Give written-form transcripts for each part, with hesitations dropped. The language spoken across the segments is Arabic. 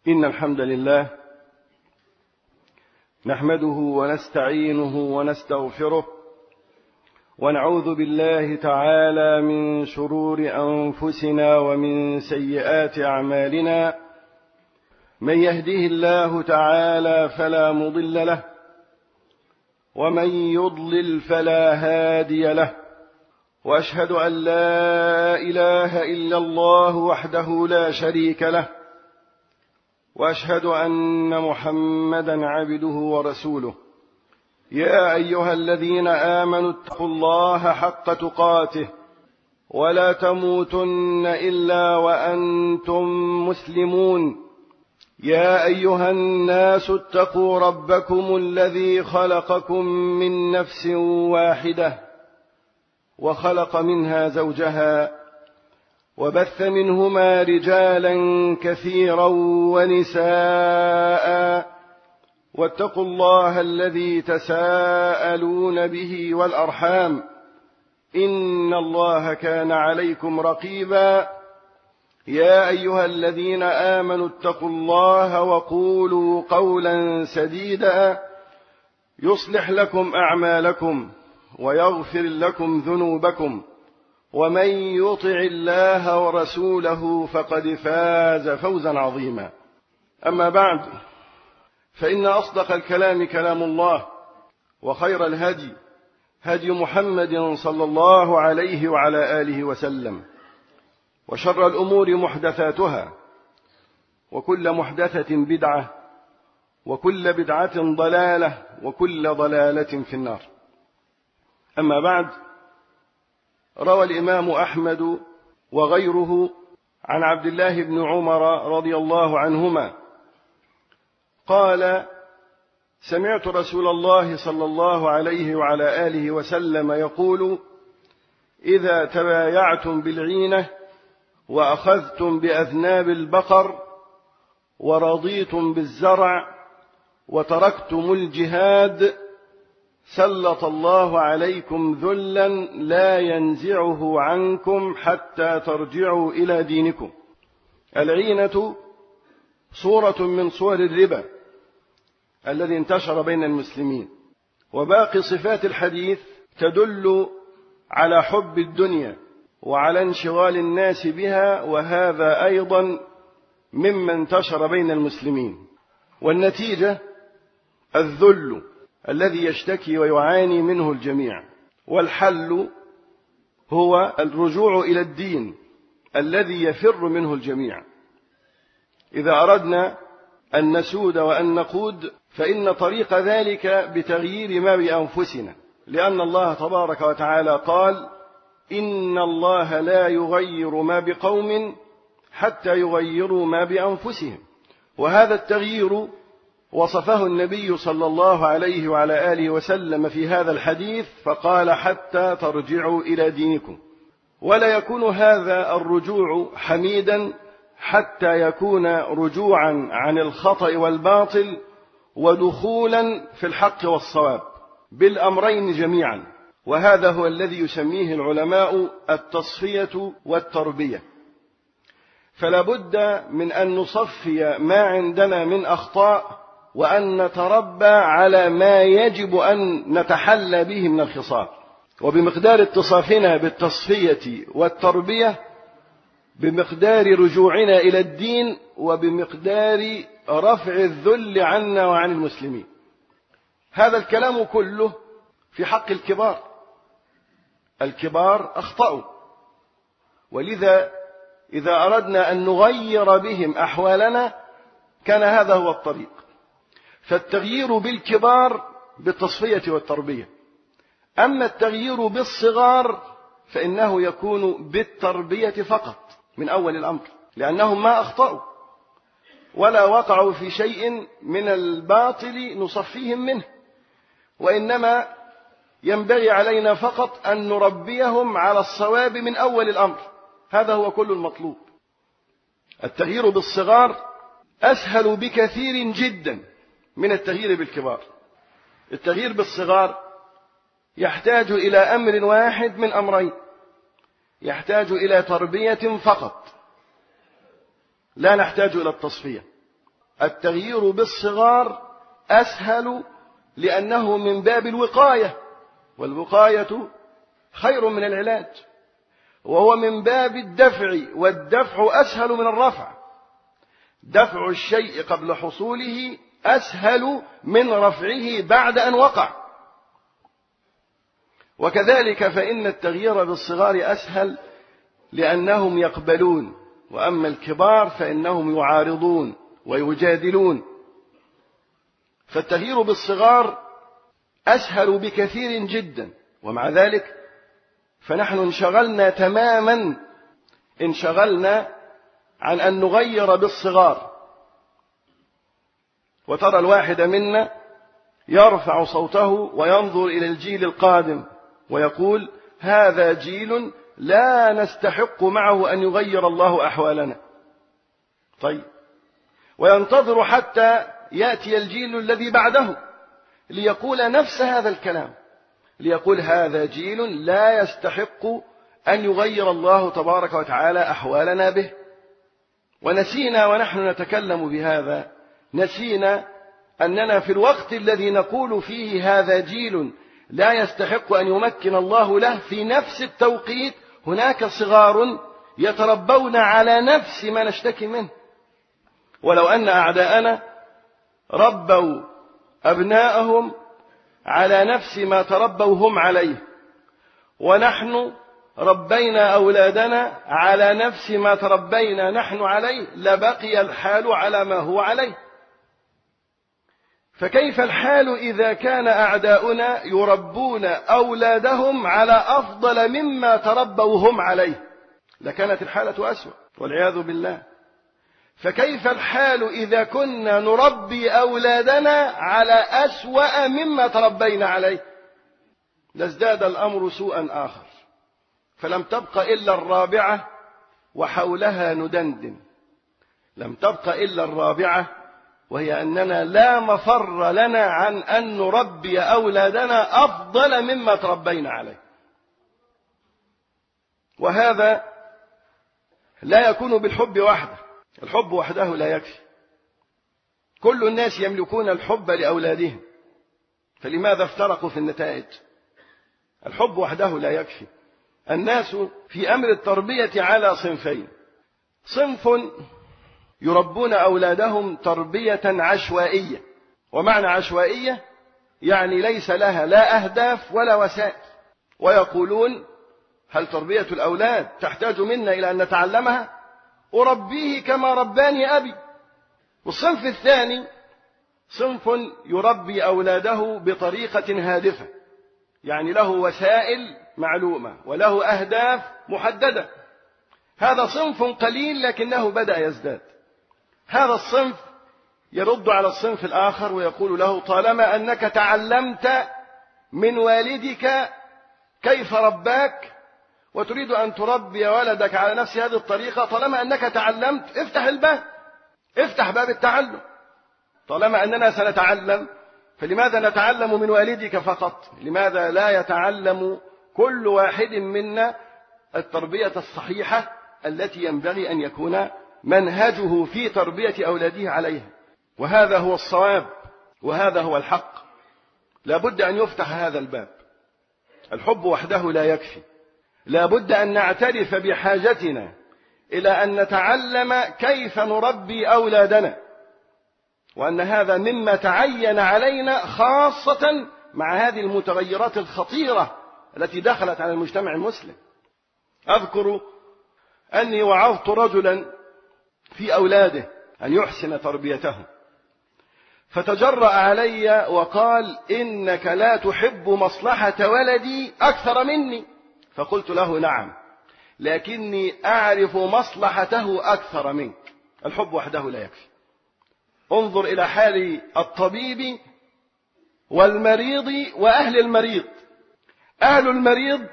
إن الحمد لله نحمده ونستعينه ونستغفره ونعوذ بالله تعالى من شرور أنفسنا ومن سيئات أعمالنا. من يهده الله تعالى فلا مضل له ومن يضلل فلا هادي له، وأشهد أن لا إله إلا الله وحده لا شريك له، وأشهد أن محمدا عبده ورسوله. يا أيها الذين آمنوا اتقوا الله حق تقاته ولا تموتن إلا وأنتم مسلمون. يا أيها الناس اتقوا ربكم الذي خلقكم من نفس واحدة وخلق منها زوجها وبث منهما رجالا كثيرا ونساء، واتقوا الله الذي تساءلون به والأرحام إن الله كان عليكم رقيبا. يا أيها الذين آمنوا اتقوا الله وقولوا قولا سديدا يصلح لكم أعمالكم ويغفر لكم ذنوبكم، ومن يطع الله ورسوله فقد فاز فوزا عظيما. أما بعد، فإن أصدق الكلام كلام الله، وخير الهدي هدي محمد صلى الله عليه وعلى آله وسلم، وشر الأمور محدثاتها، وكل محدثة بدعة، وكل بدعة ضلالة، وكل ضلالة في النار. أما بعد، روى الإمام أحمد وغيره عن عبد الله بن عمر رضي الله عنهما قال: سمعت رسول الله صلى الله عليه وعلى آله وسلم يقول: إذا تبايعتم بالعينة وأخذتم بأذناب البقر ورضيتم بالزرع وتركتم الجهاد سلط الله عليكم ذلا لا ينزعه عنكم حتى ترجعوا إلى دينكم. العينة صورة من صور الربا الذي انتشر بين المسلمين، وباقي صفات الحديث تدل على حب الدنيا وعلى انشغال الناس بها، وهذا أيضا مما انتشر بين المسلمين. والنتيجة الذل الذي يشتكي ويعاني منه الجميع، والحل هو الرجوع إلى الدين الذي يفر منه الجميع. إذا أردنا أن نسود وأن نقود، فإن طريق ذلك بتغيير ما بأنفسنا، لأن الله تبارك وتعالى قال: إن الله لا يغير ما بقوم حتى يغيروا ما بأنفسهم. وهذا التغيير وصفه النبي صلى الله عليه وعلى آله وسلم في هذا الحديث، فقال: حتى ترجعوا إلى دينكم. ولا يكون هذا الرجوع حميدا حتى يكون رجوعا عن الخطأ والباطل ودخولا في الحق والصواب بالأمرين جميعا. وهذا هو الذي يسميه العلماء التصفية والتربية. فلا بد من أن نصفي ما عندنا من أخطاء، وأن نتربى على ما يجب أن نتحلى به من الخصال. وبمقدار اتصافنا بالتصفية والتربية، بمقدار رجوعنا إلى الدين، وبمقدار رفع الذل عنا وعن المسلمين. هذا الكلام كله في حق الكبار. الكبار أخطأوا، ولذا إذا أردنا أن نغير بهم أحوالنا كان هذا هو الطريق. فالتغيير بالكبار بالتصفية والتربية. أما التغيير بالصغار فإنه يكون بالتربية فقط من أول الأمر، لأنهم ما أخطأوا ولا وقعوا في شيء من الباطل نصفيهم منه، وإنما ينبغي علينا فقط أن نربيهم على الصواب من أول الأمر. هذا هو كل المطلوب. التغيير بالصغار أسهل بكثير جدا من التغيير بالكبار. التغيير بالصغار يحتاج إلى أمر واحد من أمرين: يحتاج إلى تربية فقط، لا نحتاج إلى التصفية. التغيير بالصغار أسهل لأنه من باب الوقاية، والوقاية خير من العلاج، وهو من باب الدفع، والدفع أسهل من الرفع. دفع الشيء قبل حصوله أسهل من رفعه بعد أن وقع. وكذلك فإن التغيير بالصغار أسهل لأنهم يقبلون، وأما الكبار فإنهم يعارضون ويجادلون. فالتغيير بالصغار أسهل بكثير جدا، ومع ذلك فنحن انشغلنا عن أن نغير بالصغار. وترى الواحد منا يرفع صوته وينظر إلى الجيل القادم ويقول: هذا جيل لا نستحق معه أن يغير الله أحوالنا. طيب، وينتظر حتى يأتي الجيل الذي بعده ليقول نفس هذا الكلام، ليقول: هذا جيل لا يستحق أن يغير الله تبارك وتعالى أحوالنا به. ونسينا ونحن نتكلم بهذا، نسينا أننا في الوقت الذي نقول فيه هذا جيل لا يستحق أن يمكن الله له، في نفس التوقيت هناك صغار يتربون على نفس ما نشتكي منه. ولو أن أعداءنا ربوا أبناءهم على نفس ما تربوا هم عليه، ونحن ربينا أولادنا على نفس ما تربينا نحن عليه، لبقي الحال على ما هو عليه. فكيف الحال إذا كان أعداؤنا يربون أولادهم على أفضل مما تربوا هم عليه؟ لكانت الحالة أسوأ والعياذ بالله. فكيف الحال إذا كنا نربي أولادنا على أسوأ مما تربينا عليه؟ لازداد الأمر سوءا آخر. فلم تبق إلا الرابعة وحولها ندندن. لم تبق إلا الرابعة، وهي أننا لا مفر لنا عن أن نربي أولادنا أفضل مما تربينا عليه. وهذا لا يكون بالحب وحده، الحب وحده لا يكفي. كل الناس يملكون الحب لأولادهم، فلماذا افترقوا في النتائج؟ الحب وحده لا يكفي. الناس في أمر التربية على صنفين: صنف يربون أولادهم تربية عشوائية. ومعنى عشوائية يعني ليس لها لا أهداف ولا وسائل، ويقولون: هل تربية الأولاد تحتاج منا إلى أن نتعلمها؟ أربيه كما رباني أبي. والصنف الثاني صنف يربي أولاده بطريقة هادفة، يعني له وسائل معلومة وله أهداف محددة. هذا صنف قليل لكنه بدأ يزداد. هذا الصنف يرد على الصنف الآخر ويقول له: طالما أنك تعلمت من والدك كيف رباك وتريد أن تربي ولدك على نفس هذه الطريقة، طالما أنك تعلمت افتح باب التعلم. طالما أننا سنتعلم، فلماذا نتعلم من والدك فقط؟ لماذا لا يتعلم كل واحد منا التربية الصحيحة التي ينبغي أن يكون منهجه في تربية أولاده عليها؟ وهذا هو الصواب، وهذا هو الحق. لا بد أن يفتح هذا الباب. الحب وحده لا يكفي، لا بد أن نعترف بحاجتنا إلى أن نتعلم كيف نربي أولادنا، وأن هذا مما تعين علينا خاصة مع هذه المتغيرات الخطيرة التي دخلت على المجتمع المسلم. أذكر أني وعظت رجلا في أولاده أن يحسن تربيتهم، فتجرأ علي وقال: إنك لا تحب مصلحة ولدي أكثر مني. فقلت له: نعم، لكني أعرف مصلحته أكثر منك. الحب وحده لا يكفي. انظر إلى حال الطبيب والمريض وأهل المريض. أهل المريض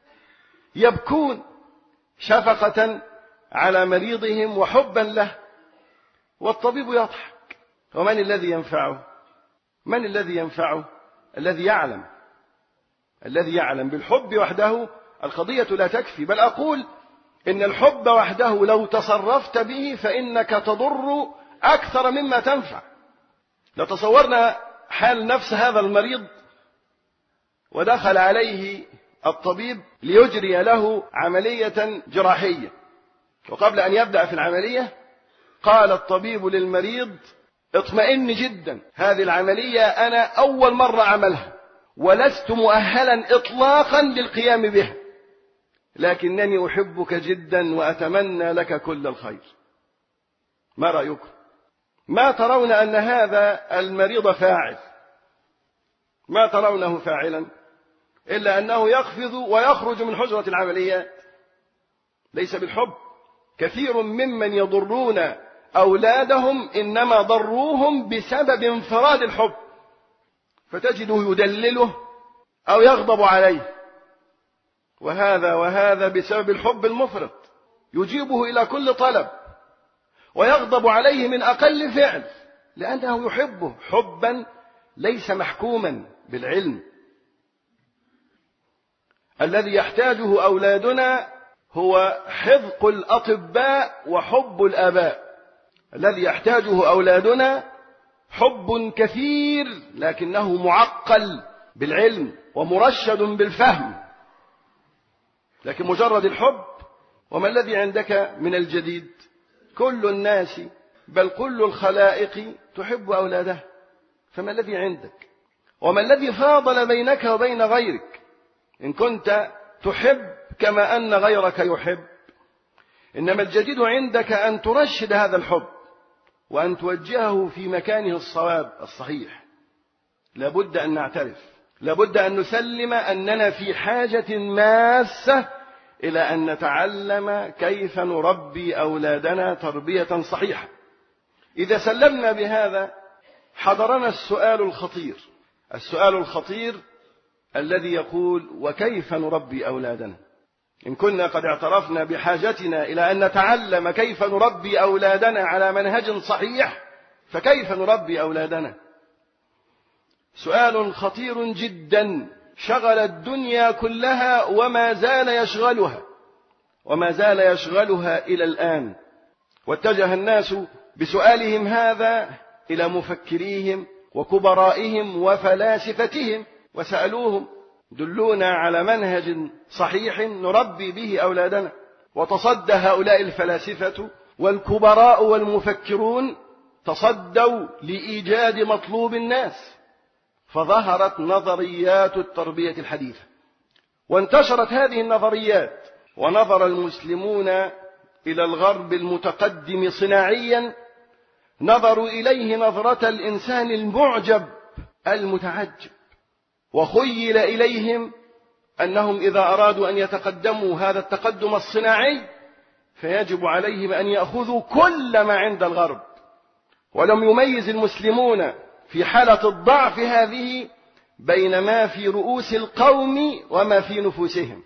يبكون شفقة على مريضهم وحبا له، والطبيب يضحك. ومن الذي ينفعه؟ من الذي ينفعه؟ الذي يعلم. بالحب وحده القضية لا تكفي، بل أقول إن الحب وحده لو تصرفت به فإنك تضر أكثر مما تنفع. لو تصورنا حال نفس هذا المريض ودخل عليه الطبيب ليجري له عملية جراحية، وقبل أن يبدأ في العملية قال الطبيب للمريض: اطمئن جدا، هذه العملية أنا أول مرة أعملها ولست مؤهلا إطلاقا للقيام بها، لكنني أحبك جدا وأتمنى لك كل الخير. ما رأيكم؟ ما ترون أن هذا المريض فاعل؟ ما ترونه فاعلا إلا أنه يقفز ويخرج من حجرة العمليات، ليس بالحب. كثير ممن يضرون أولادهم إنما ضروهم بسبب انفراد الحب، فتجده يدلله أو يغضب عليه، وهذا بسبب الحب المفرط، يجيبه إلى كل طلب ويغضب عليه من أقل فعل، لأنه يحبه حبا ليس محكوما بالعلم. الذي يحتاجه أولادنا هو حذق الأطباء وحب الآباء. الذي يحتاجه أولادنا حب كثير لكنه معقل بالعلم ومرشد بالفهم، لكن مجرد الحب. وما الذي عندك من الجديد؟ كل الناس بل كل الخلائق تحب أولادها، فما الذي عندك؟ وما الذي فاضل بينك وبين غيرك؟ إن كنت تحب كما أن غيرك يحب، إنما الجديد عندك أن ترشد هذا الحب وأن توجهه في مكانه الصواب الصحيح. لابد أن نعترف، لابد أن نسلم أننا في حاجة ماسة إلى أن نتعلم كيف نربي أولادنا تربية صحيحة. إذا سلمنا بهذا حضرنا السؤال الخطير، السؤال الخطير الذي يقول: وكيف نربي أولادنا؟ إن كنا قد اعترفنا بحاجتنا إلى أن نتعلم كيف نربي أولادنا على منهج صحيح، فكيف نربي أولادنا؟ سؤال خطير جدا شغل الدنيا كلها وما زال يشغلها إلى الآن. واتجه الناس بسؤالهم هذا إلى مفكريهم وكبرائهم وفلاسفتهم وسألوهم: دلونا على منهج صحيح نربي به أولادنا. وتصدى هؤلاء الفلاسفة والكبراء والمفكرون تصدوا لإيجاد مطلوب الناس، فظهرت نظريات التربية الحديثة وانتشرت هذه النظريات، ونظر المسلمون إلى الغرب المتقدم صناعيا، نظروا إليه نظرة الإنسان المعجب المتعجب، وخيل إليهم أنهم إذا أرادوا أن يتقدموا هذا التقدم الصناعي فيجب عليهم أن يأخذوا كل ما عند الغرب. ولم يميز المسلمون في حالة الضعف هذه بين ما في رؤوس القوم وما في نفوسهم،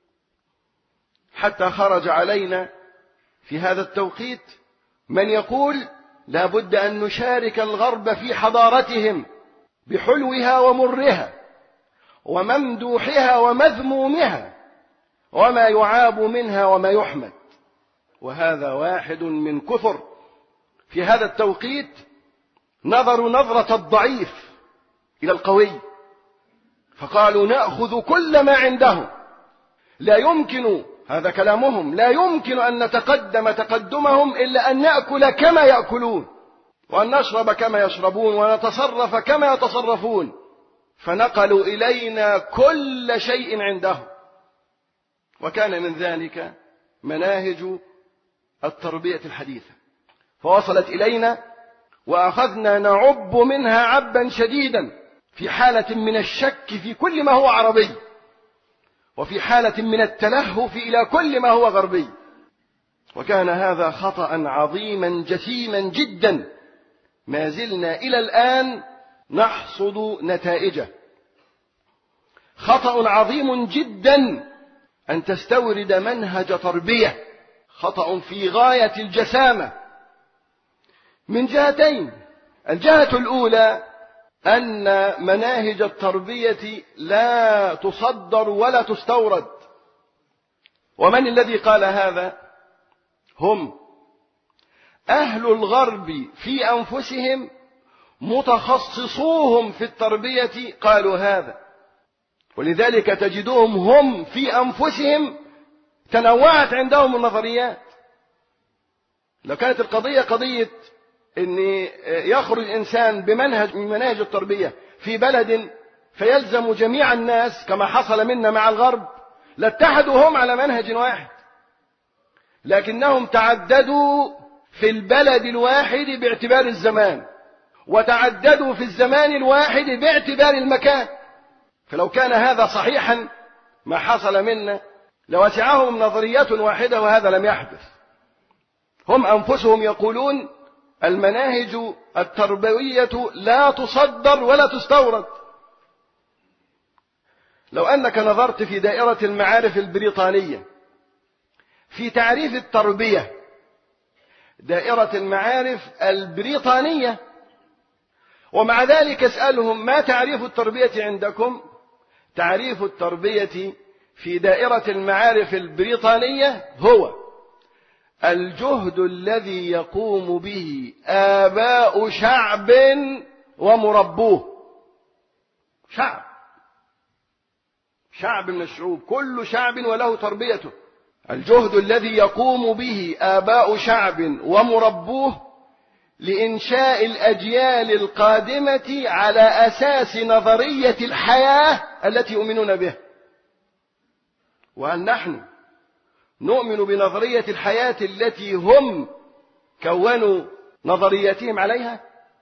حتى خرج علينا في هذا التوقيت من يقول: لا بد أن نشارك الغرب في حضارتهم بحلوها ومرها وممدوحها ومذمومها وما يعاب منها وما يحمد. وهذا واحد من كثر في هذا التوقيت نظروا نظرة الضعيف إلى القوي، فقالوا: نأخذ كل ما عندهم، لا يمكن، هذا كلامهم، لا يمكن أن نتقدم تقدمهم إلا أن نأكل كما يأكلون، وأن نشرب كما يشربون، ونتصرف كما يتصرفون. فنقلوا إلينا كل شيء عندهم، وكان من ذلك مناهج التربية الحديثة، فوصلت إلينا وأخذنا نعب منها عبا شديدا، في حالة من الشك في كل ما هو عربي، وفي حالة من التلهف إلى كل ما هو غربي. وكان هذا خطأ عظيما جسيما جدا ما زلنا إلى الآن نحصد نتائجه. خطأ عظيم جدا أن تستورد منهج تربية، خطأ في غاية الجسامة من جهتين. الجهة الأولى أن مناهج التربية لا تصدر ولا تستورد. ومن الذي قال هذا؟ هم أهل الغرب في أنفسهم متخصصوهم في التربية قالوا هذا، ولذلك تجدهم هم في أنفسهم تنوعت عندهم النظريات. لو كانت القضية قضية أن يخرج إنسان بمنهج من مناهج التربية في بلد فيلزم جميع الناس كما حصل منا مع الغرب، لاتحدوا هم على منهج واحد، لكنهم تعددوا في البلد الواحد باعتبار الزمان، وتعددوا في الزمان الواحد باعتبار المكان. فلو كان هذا صحيحا ما حصل منا لوسعهم نظريات واحدة، وهذا لم يحدث. هم أنفسهم يقولون المناهج التربوية لا تصدر ولا تستورد. لو أنك نظرت في دائرة المعارف البريطانية في تعريف التربية، دائرة المعارف البريطانية، ومع ذلك اسألهم ما تعريف التربية عندكم؟ تعريف التربية في دائرة المعارف البريطانية هو الجهد الذي يقوم به آباء شعب ومربوه. شعب من الشعوب، كل شعب وله تربيته. الجهد الذي يقوم به آباء شعب ومربوه لإنشاء الأجيال القادمة على أساس نظرية الحياة التي يؤمنون بها. وهل نحن نؤمن بنظرية الحياة التي هم كونوا نظرياتهم عليها؟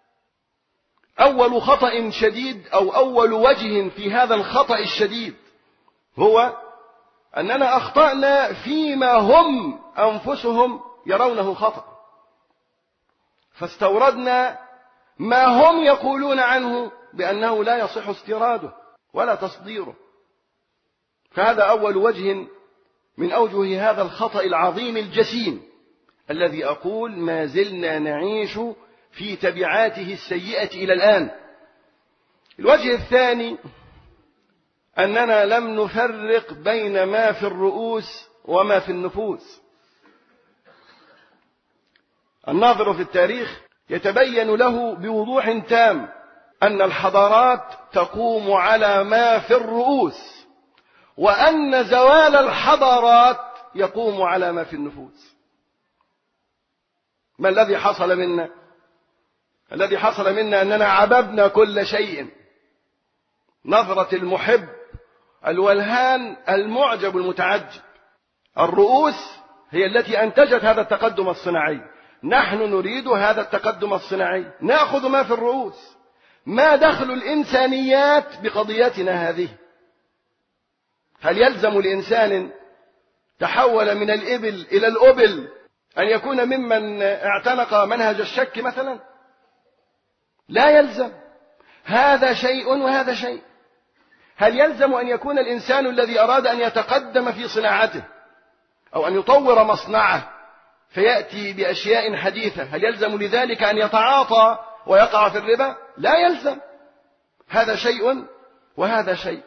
أول خطأ شديد أو أول وجه في هذا الخطأ الشديد هو أننا أخطأنا فيما هم أنفسهم يرونه خطأ، فاستوردنا ما هم يقولون عنه بأنه لا يصح استيراده ولا تصديره. فهذا أول وجه من أوجه هذا الخطأ العظيم الجسيم الذي أقول ما زلنا نعيش في تبعاته السيئة إلى الآن. الوجه الثاني أننا لم نفرق بين ما في الرؤوس وما في النفوس. الناظر في التاريخ يتبين له بوضوح تام أن الحضارات تقوم على ما في الرؤوس، وأن زوال الحضارات يقوم على ما في النفوس. ما الذي حصل منا؟ الذي حصل منا أننا عببنا كل شيء. نظرة المحب الولهان المعجب المتعجب. الرؤوس هي التي أنتجت هذا التقدم الصناعي. نحن نريد هذا التقدم الصناعي، نأخذ ما في الرؤوس. ما دخل الإنسانيات بقضيتنا هذه؟ هل يلزم لإنسان تحول من الإبل إلى الأبل أن يكون ممن اعتنق منهج الشك مثلا؟ لا يلزم. هذا شيء وهذا شيء. هل يلزم أن يكون الإنسان الذي أراد أن يتقدم في صناعته أو أن يطور مصنعه فيأتي بأشياء حديثة، هل يلزم لذلك أن يتعاطى ويقع في الربا؟ لا يلزم. هذا شيء وهذا شيء.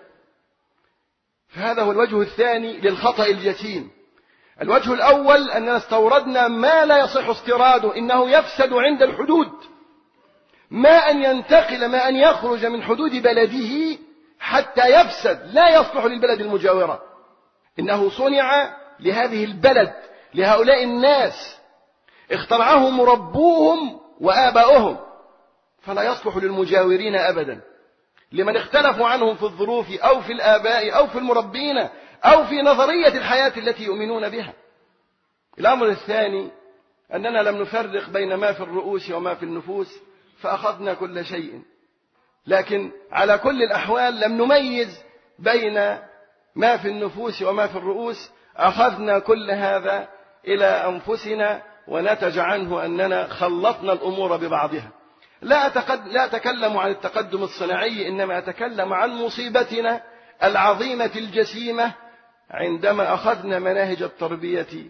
فهذا هو الوجه الثاني للخطأ الجسيم. الوجه الأول أننا استوردنا ما لا يصح استيراده، إنه يفسد عند الحدود. ما أن ينتقل، ما أن يخرج من حدود بلده حتى يفسد، لا يصلح للبلد المجاورة. إنه صنع لهذه البلد، لهؤلاء الناس، اخترعه مربوهم وآباؤهم، فلا يصلح للمجاورين أبدا، لمن اختلفوا عنهم في الظروف أو في الآباء أو في المربين أو في نظرية الحياة التي يؤمنون بها. الأمر الثاني أننا لم نفرق بين ما في الرؤوس وما في النفوس، فأخذنا كل شيء، لكن على كل الأحوال لم نميز بين ما في النفوس وما في الرؤوس. أخذنا كل هذا إلى أنفسنا، ونتج عنه أننا خلطنا الأمور ببعضها. لا أتكلم عن التقدم الصناعي، إنما أتكلم عن مصيبتنا العظيمة الجسيمة عندما أخذنا مناهج التربية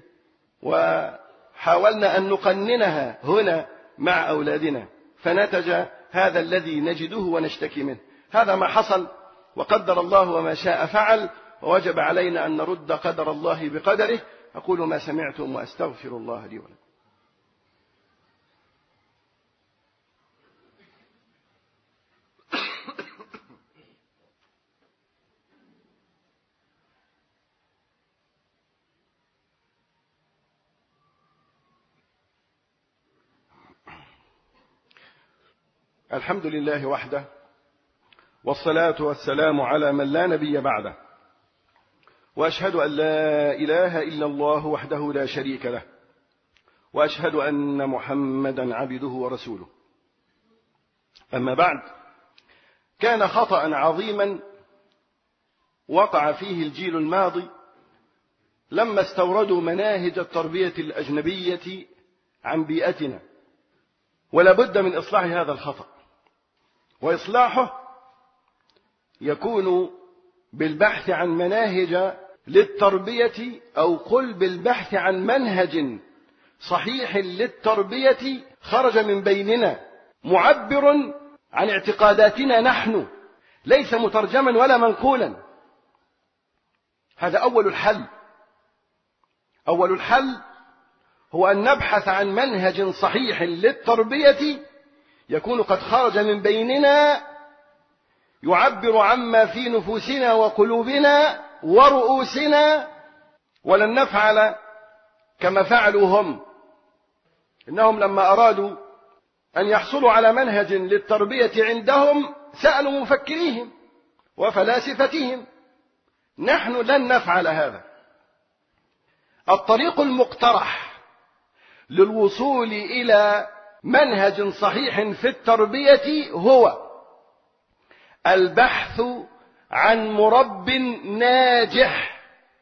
وحاولنا أن نقننها هنا مع أولادنا، فنتج هذا الذي نجده ونشتكي منه. هذا ما حصل، وقدر الله وما شاء فعل، ووجب علينا أن نرد قدر الله بقدره. أقول ما سمعتم وأستغفر الله لي ولكم. الحمد لله وحده، والصلاة والسلام على من لا نبي بعده، وأشهد أن لا إله إلا الله وحده لا شريك له، وأشهد أن محمدا عبده ورسوله. أما بعد، كان خطأ عظيما وقع فيه الجيل الماضي لما استوردوا مناهج التربية الأجنبية عن بيئتنا، ولا بد من إصلاح هذا الخطأ، وإصلاحه يكون بالبحث عن مناهج للتربية، أو قل بالبحث عن منهج صحيح للتربية خرج من بيننا معبر عن اعتقاداتنا نحن، ليس مترجما ولا منقولا. هذا أول الحل. أول الحل هو أن نبحث عن منهج صحيح للتربية يكون قد خرج من بيننا، يعبر عما في نفوسنا وقلوبنا ورؤوسنا، ولن نفعل كما فعلوا هم. إنهم لما أرادوا أن يحصلوا على منهج للتربية عندهم سألوا مفكريهم وفلاسفتهم. نحن لن نفعل هذا. الطريق المقترح للوصول إلى منهج صحيح في التربية هو البحث عن مرب ناجح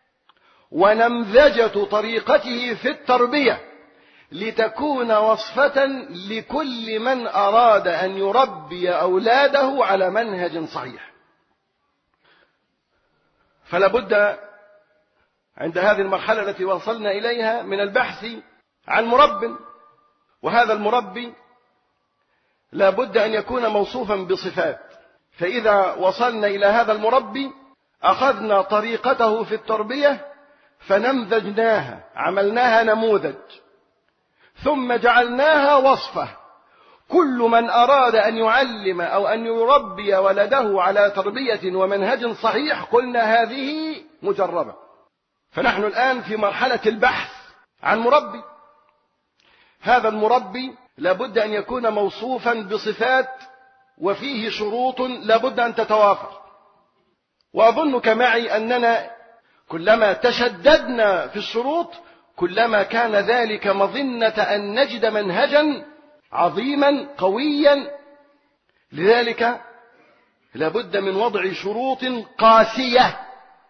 ونمذجة طريقته في التربية، لتكون وصفة لكل من أراد أن يربي أولاده على منهج صحيح. فلا بد عند هذه المرحلة التي وصلنا إليها من البحث عن مرب، وهذا المربي لا بد أن يكون موصوفا بصفات. فإذا وصلنا إلى هذا المربي أخذنا طريقته في التربية فنمذجناها، عملناها نموذج، ثم جعلناها وصفة. كل من أراد أن يعلم أو أن يربي ولده على تربية ومنهج صحيح قلنا هذه مجربة. فنحن الآن في مرحلة البحث عن مربي. هذا المربي لابد أن يكون موصوفا بصفات وفيه شروط لابد أن تتوافر. وأظنك معي أننا كلما تشددنا في الشروط كلما كان ذلك مظنة أن نجد منهجا عظيما قويا. لذلك لابد من وضع شروط قاسية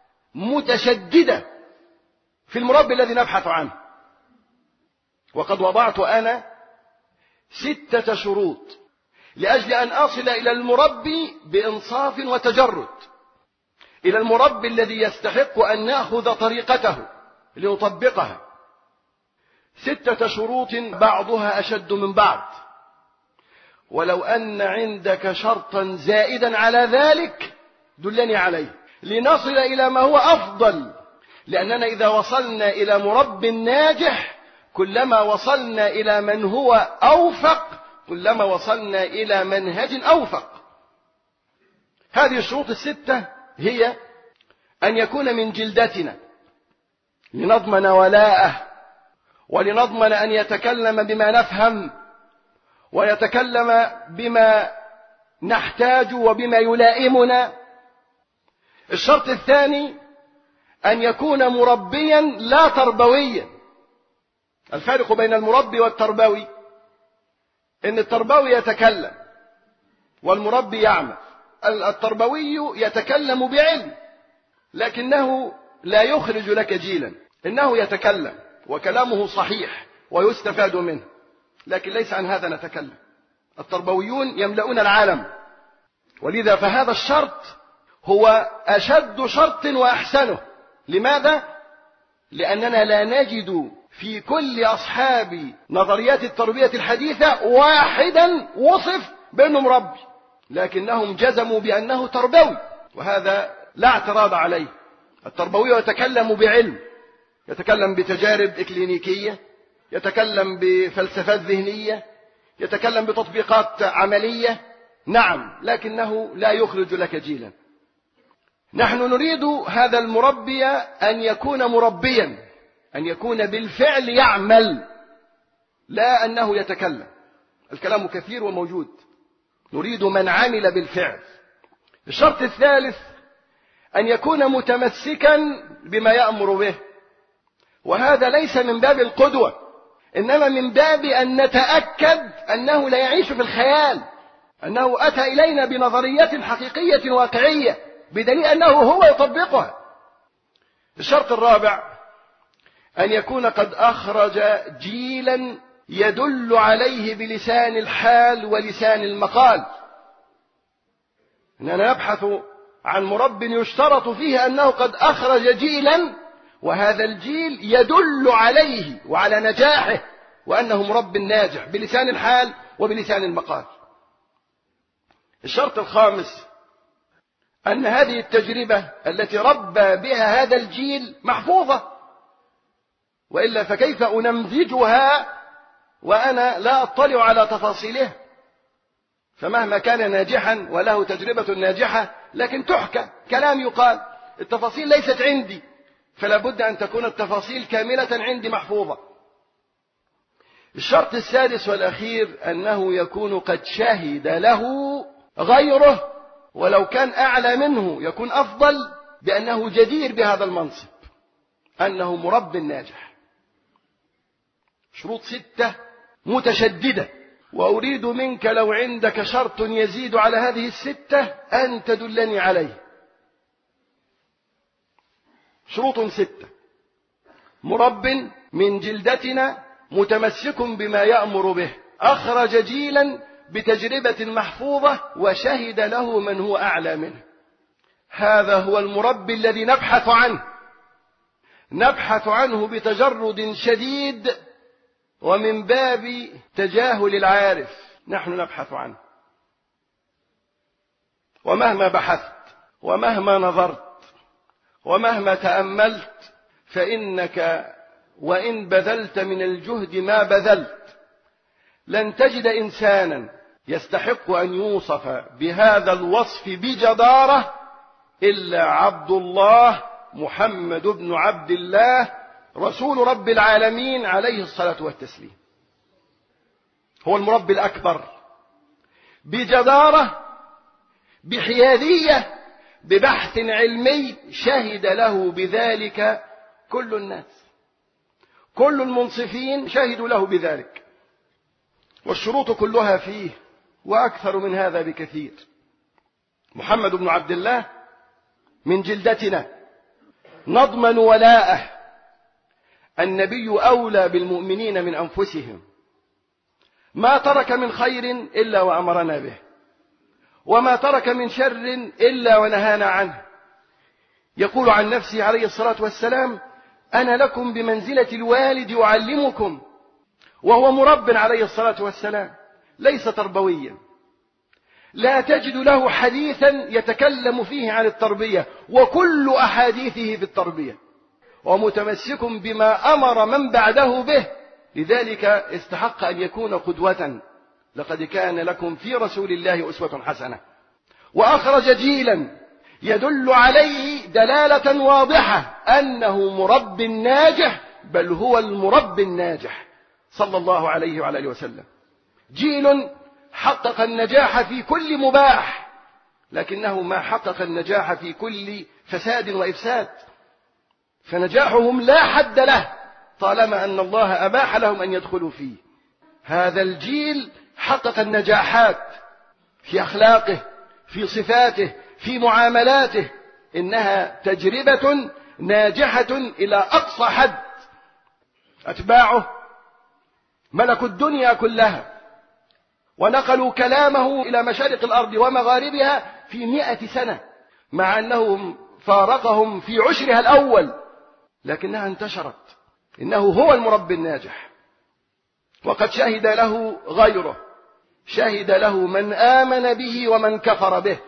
متشددة في المربي الذي نبحث عنه. وقد وضعت أنا 6 شروط لأجل أن أصل إلى المربي بإنصاف وتجرد، إلى المربي الذي يستحق أن نأخذ طريقته لنطبقها. 6 شروط بعضها أشد من بعض، ولو أن عندك شرطا زائدا على ذلك دلني عليه لنصل إلى ما هو أفضل. لأننا إذا وصلنا إلى مرب ناجح كلما وصلنا إلى من هو أوفق كلما وصلنا إلى منهج أوفق. هذه الشروط 6 هي أن يكون من جلدتنا لنضمن ولاءه، ولنضمن أن يتكلم بما نفهم ويتكلم بما نحتاج وبما يلائمنا. الشرط الثاني أن يكون مربيا لا تربويا. الفارق بين المربي والتربوي إن التربوي يتكلم والمربي يعمل. التربوي يتكلم بعلم لكنه لا يخرج لك جيلا، إنه يتكلم وكلامه صحيح ويستفاد منه، لكن ليس عن هذا نتكلم. التربويون يملؤون العالم، ولذا فهذا الشرط هو أشد شرط وأحسنه. لماذا؟ لأننا لا نجد في كل أصحاب نظريات التربية الحديثة واحدا وصف بأنه مربي، لكنهم جزموا بأنه تربوي، وهذا لا اعتراض عليه. التربوي يتكلم بعلم، يتكلم بتجارب إكلينيكية، يتكلم بفلسفات ذهنية، يتكلم بتطبيقات عملية، نعم، لكنه لا يخرج لك جيلا. نحن نريد هذا المربي أن يكون مربيا، أن يكون بالفعل يعمل، لا أنه يتكلم. الكلام كثير وموجود، نريد من عمل بالفعل. الشرط الثالث أن يكون متمسكا بما يأمر به، وهذا ليس من باب القدوة، إنما من باب أن نتأكد أنه لا يعيش في الخيال، أنه أتى إلينا بنظريات حقيقية واقعية بدليل أنه هو يطبقها. الشرط الرابع أن يكون قد أخرج جيلا يدل عليه بلسان الحال ولسان المقال. إننا نبحث عن مرب يشترط فيه أنه قد أخرج جيلا، وهذا الجيل يدل عليه وعلى نجاحه وأنه مرب ناجح بلسان الحال وبلسان المقال. الشرط الخامس أن هذه التجربة التي ربى بها هذا الجيل محفوظة، وإلا فكيف أنمذجها وأنا لا أطلع على تفاصيلها؟ فمهما كان ناجحا وله تجربة ناجحة لكن تحكى، كلام يقال، التفاصيل ليست عندي، فلا بد أن تكون التفاصيل كاملة عندي محفوظة. الشرط السادس والأخير أنه يكون قد شهد له غيره، ولو كان أعلى منه يكون أفضل، بأنه جدير بهذا المنصب، أنه مرب ناجح. شروط 6 متشددة، وأريد منك لو عندك شرط يزيد على هذه 6 أن تدلني عليه. شروط 6: مرب من جلدتنا، متمسك بما يأمر به، أخرج جيلا بتجربة محفوظة، وشهد له من هو أعلى منه. هذا هو المربي الذي نبحث عنه، نبحث عنه بتجرد شديد ومن باب تجاهل العارف نحن نبحث عنه. ومهما بحثت ومهما نظرت ومهما تأملت فإنك وإن بذلت من الجهد ما بذلت لن تجد إنسانا يستحق أن يوصف بهذا الوصف بجدارة إلا عبد الله محمد بن عبد الله رسول رب العالمين عليه الصلاة والتسليم. هو المربي الأكبر بجدارة، بحيادية، ببحث علمي، شهد له بذلك كل الناس، كل المنصفين شهدوا له بذلك، والشروط كلها فيه وأكثر من هذا بكثير. محمد بن عبد الله من جلدتنا، نضمن ولاءه، النبي أولى بالمؤمنين من أنفسهم، ما ترك من خير إلا وأمرنا به، وما ترك من شر إلا ونهانا عنه. يقول عن نفسه عليه الصلاة والسلام: أنا لكم بمنزلة الوالد أعلمكم. وهو مرب عليه الصلاة والسلام، ليس تربويا، لا تجد له حديثا يتكلم فيه عن التربية، وكل أحاديثه في التربية، ومتمسك بما أمر من بعده به، لذلك استحق أن يكون قدوة. لقد كان لكم في رسول الله أسوة حسنة. وأخرج جيلا يدل عليه دلالة واضحة أنه مرب ناجح، بل هو المرب الناجح صلى الله عليه وعلى آله وسلم. جيل حقق النجاح في كل مباح، لكنه ما حقق النجاح في كل فساد وإفساد، فنجاحهم لا حد له طالما أن الله أباح لهم أن يدخلوا فيه. هذا الجيل حقق النجاحات في أخلاقه، في صفاته، في معاملاته، إنها تجربة ناجحة إلى أقصى حد. أتباعه ملكوا الدنيا كلها، ونقلوا كلامه إلى مشارق الأرض ومغاربها في 100 سنة، مع أنهم فارقهم في عشرها الأول، لكنها انتشرت. إنه هو المربي الناجح. وقد شهد له غيره، شهد له من آمن به ومن كفر به،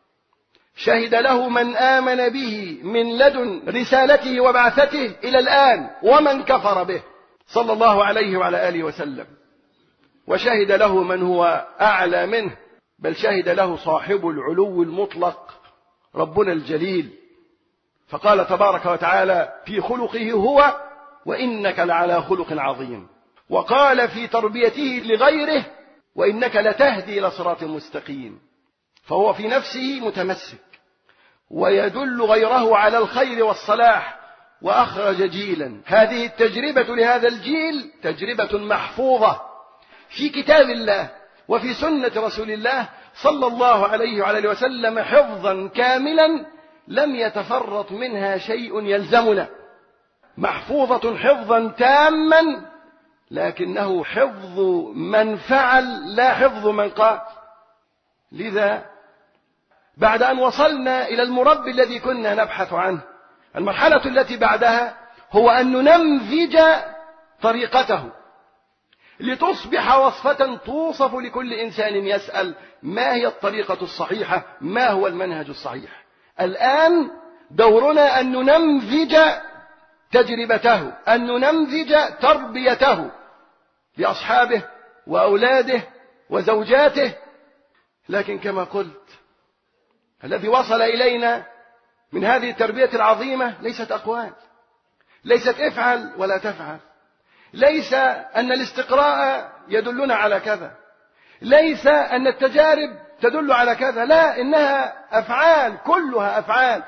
شهد له من آمن به من لدن رسالته وبعثته إلى الآن، ومن كفر به صلى الله عليه وعلى آله وسلم. وشهد له من هو أعلى منه، بل شهد له صاحب العلو المطلق ربنا الجليل، فقال تبارك وتعالى في خلقه هو: وإنك لعلى خلق عظيم. وقال في تربيته لغيره: وإنك لتهدي إلى صراط مستقيم. فهو في نفسه متمسك ويدل غيره على الخير والصلاح، وأخرج جيلا. هذه التجربة لهذا الجيل تجربة محفوظة في كتاب الله وفي سنة رسول الله صلى الله عليه وعلى وسلم حفظا كاملا لم يتفرط منها شيء يلزمنا، محفوظة حفظا تاما، لكنه حفظ من فعل لا حفظ من قال. لذا بعد أن وصلنا إلى المربي الذي كنا نبحث عنه، المرحلة التي بعدها هو أن ننمذج طريقته لتصبح وصفة توصف لكل إنسان يسأل ما هي الطريقة الصحيحة، ما هو المنهج الصحيح. الآن دورنا أن ننمذج تجربته، أن ننمذج تربيته لأصحابه وأولاده وزوجاته. لكن كما قلت، الذي وصل إلينا من هذه التربية العظيمة ليست أقوال، ليست افعل ولا تفعل، ليس أن الاستقراء يدلنا على كذا، ليس أن التجارب تدل على كذا، لا، إنها أفعال، كلها أفعال.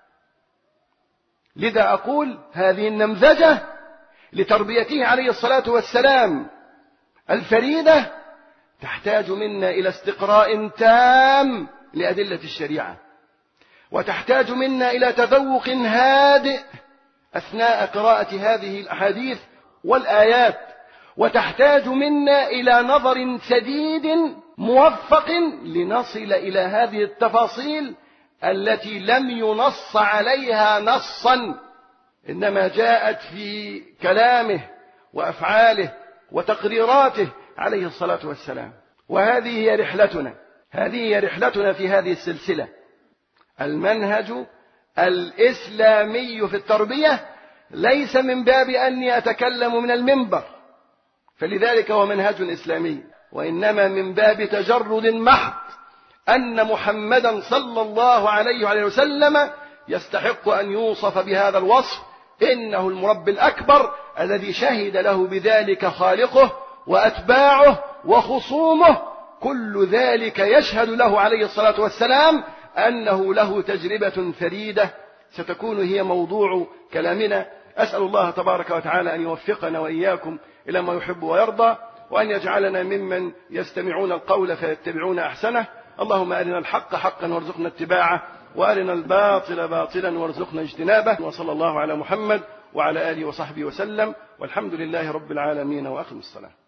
لذا أقول هذه النمذجة لتربيته عليه الصلاة والسلام الفريدة تحتاج منا إلى استقراء تام لأدلة الشريعة، وتحتاج منا إلى تذوق هادئ أثناء قراءة هذه الأحاديث والآيات، وتحتاج منا إلى نظر سديد موفق لنصل إلى هذه التفاصيل التي لم ينص عليها نصا، إنما جاءت في كلامه وأفعاله وتقريراته عليه الصلاة والسلام. وهذه هي رحلتنا، هذه هي رحلتنا في هذه السلسلة. المنهج الإسلامي في التربية ليس من باب أني أتكلم من المنبر فلذلك هو منهج إسلامي، وإنما من باب تجرد محض أن محمدا صلى الله عليه وسلم يستحق أن يوصف بهذا الوصف، إنه المربي الأكبر الذي شهد له بذلك خالقه وأتباعه وخصومه، كل ذلك يشهد له عليه الصلاة والسلام أنه له تجربة فريدة ستكون هي موضوع كلامنا. أسأل الله تبارك وتعالى أن يوفقنا وإياكم إلى ما يحب ويرضى، وأن يجعلنا ممن يستمعون القول فيتبعون أحسنه. اللهم أرنا الحق حقا وارزقنا اتباعه، وأرنا الباطل باطلا وارزقنا اجتنابه. وصلى الله على محمد وعلى آله وصحبه وسلم، والحمد لله رب العالمين، وأقم الصلاة.